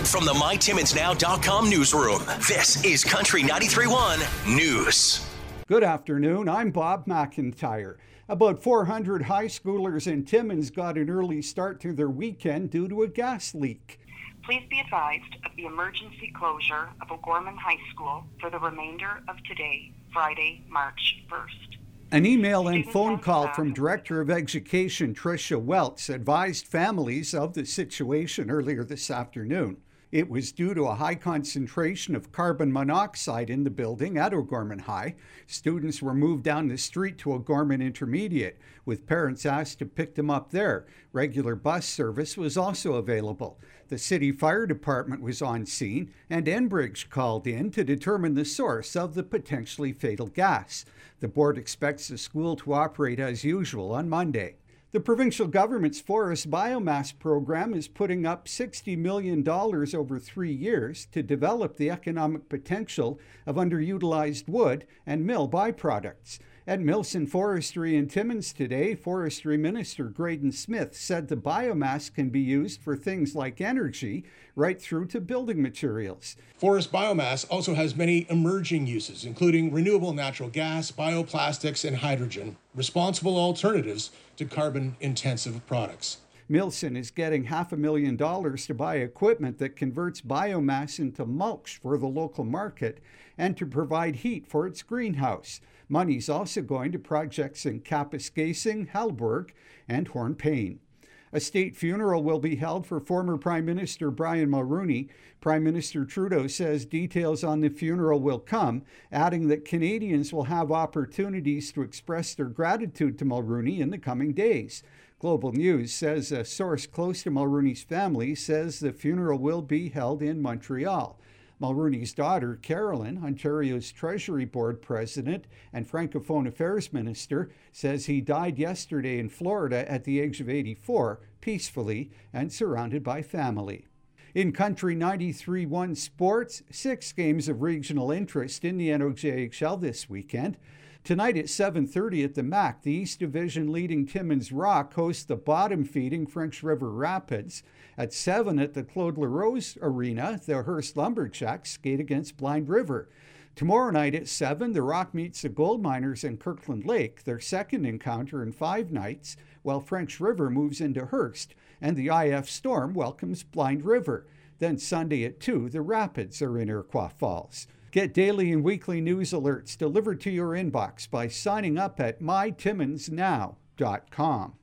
From the MyTimminsNow.com newsroom, this is Country 93.1 News. Good afternoon, I'm Bob McIntyre. About 400 high schoolers in Timmins got an early start to their weekend due to a gas leak. Please be advised of the emergency closure of O'Gorman High School for the remainder of today, Friday, March 1st. An email and phone call from Director of Education Tricia Welts advised families of the situation earlier this afternoon. It was due to a high concentration of carbon monoxide in the building at O'Gorman High. Students were moved down the street to O'Gorman Intermediate, with parents asked to pick them up there. Regular bus service was also available. The city fire department was on scene, and Enbridge called in to determine the source of the potentially fatal gas. The board expects the school to operate as usual on Monday. The provincial government's forest biomass program is putting up $60 million over 3 years to develop the economic potential of underutilized wood and mill byproducts. At Milson Forestry in Timmins today, Forestry Minister Graydon Smith said the biomass can be used for things like energy right through to building materials. Forest biomass also has many emerging uses, including renewable natural gas, bioplastics, and hydrogen, responsible alternatives to carbon-intensive products. Milson is getting $500,000 to buy equipment that converts biomass into mulch for the local market and to provide heat for its greenhouse. Money's also going to projects in Kapuskasing, Halberg, and Hornpain. A state funeral will be held for former Prime Minister Brian Mulroney. Prime Minister Trudeau says details on the funeral will come, adding that Canadians will have opportunities to express their gratitude to Mulroney in the coming days. Global News says a source close to Mulroney's family says the funeral will be held in Montreal. Mulroney's daughter, Carolyn, Ontario's Treasury Board President and Francophone Affairs Minister, says he died yesterday in Florida at the age of 84, peacefully and surrounded by family. In Country 93.1 sports, 6 games of regional interest in the NOJHL this weekend. Tonight at 7:30 at the MAC, the East Division leading Timmins Rock hosts the bottom-feeding French River Rapids. At 7 at the Claude LaRose Arena, the Hearst Lumberjacks skate against Blind River. Tomorrow night at 7, the Rock meets the Gold Miners in Kirkland Lake, their second encounter in 5 nights, while French River moves into Hearst, and the IF Storm welcomes Blind River. Then Sunday at 2, the Rapids are in Iroquois Falls. Get daily and weekly news alerts delivered to your inbox by signing up at mytimminsnow.com.